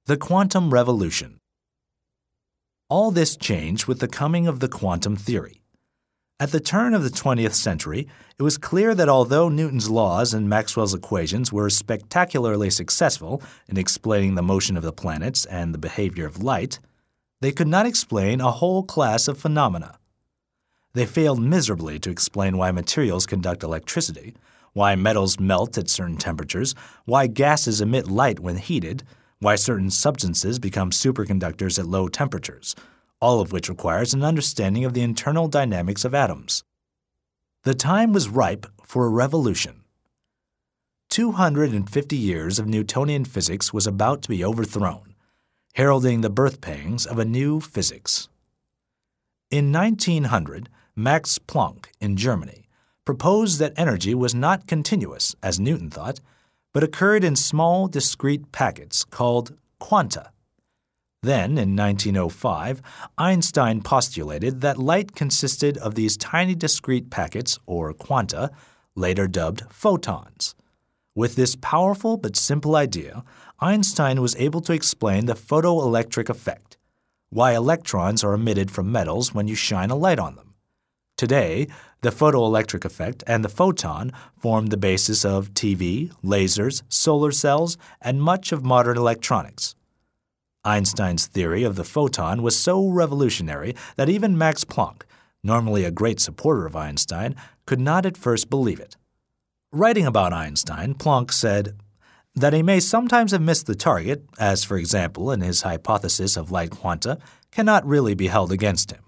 The quantum revolution. All this changed with the coming of the quantum theory. At the turn of the 20th century, it was clear that although Newton's laws and Maxwell's equations were spectacularly successful in explaining the motion of the planets and the behavior of light, they could not explain a whole class of phenomena. They failed miserably to explain why materials conduct electricity, why metals melt at certain temperatures, why gases emit light when heated, why certain substances become superconductors at low temperatures, all of which requires an understanding of the internal dynamics of atoms. The time was ripe for a revolution. 250 years of Newtonian physics was about to be overthrown, heralding the birth pangs of a new physics. In 1900, Max Planck in Germany proposed that energy was not continuous, as Newton thought, but occurred in small, discrete packets called quanta. Then, in 1905, Einstein postulated that light consisted of these tiny discrete packets, or quanta, later dubbed photons. With this powerful but simple idea, Einstein was able to explain the photoelectric effect, why electrons are emitted from metals when you shine a light on them. Today, the photoelectric effect and the photon form the basis of TV, lasers, solar cells, and much of modern electronics. Einstein's theory of the photon was so revolutionary that even Max Planck, normally a great supporter of Einstein, could not at first believe it. Writing about Einstein, Planck said that he may sometimes have missed the target, as for example in his hypothesis of light quanta, cannot really be held against him.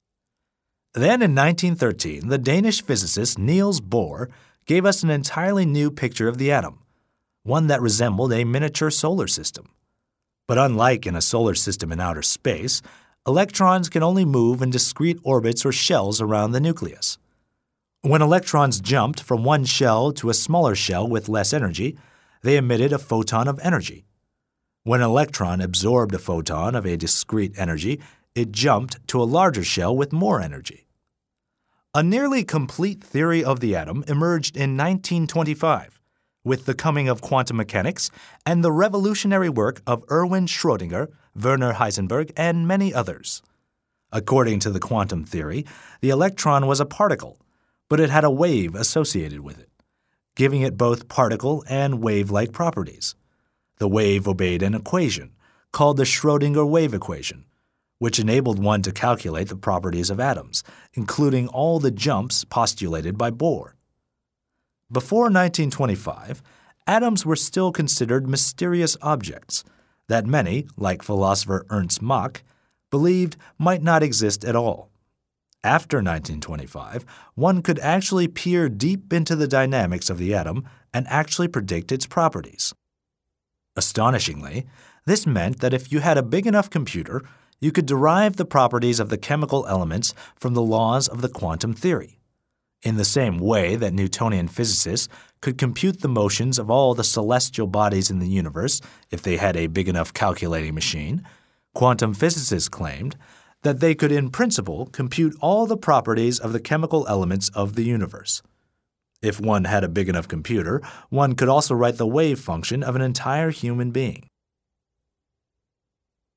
Then in 1913, the Danish physicist Niels Bohr gave us an entirely new picture of the atom, one that resembled a miniature solar system. But unlike in a solar system in outer space, electrons can only move in discrete orbits or shells around the nucleus. When electrons jumped from one shell to a smaller shell with less energy, they emitted a photon of energy. When an electron absorbed a photon of a discrete energy, it jumped to a larger shell with more energy. A nearly complete theory of the atom emerged in 1925 with the coming of quantum mechanics and the revolutionary work of Erwin Schrödinger, Werner Heisenberg, and many others. According to the quantum theory, the electron was a particle, but it had a wave associated with it, giving it both particle and wave-like properties. The wave obeyed an equation called the Schrödinger wave equation, which enabled one to calculate the properties of atoms, including all the jumps postulated by Bohr. Before 1925, atoms were still considered mysterious objects that many, like philosopher Ernst Mach, believed might not exist at all. After 1925, one could actually peer deep into the dynamics of the atom and actually predict its properties. Astonishingly, this meant that if you had a big enough computer, you could derive the properties of the chemical elements from the laws of the quantum theory. In the same way that Newtonian physicists could compute the motions of all the celestial bodies in the universe if they had a big enough calculating machine, quantum physicists claimed that they could in principle compute all the properties of the chemical elements of the universe. If one had a big enough computer, one could also write the wave function of an entire human being.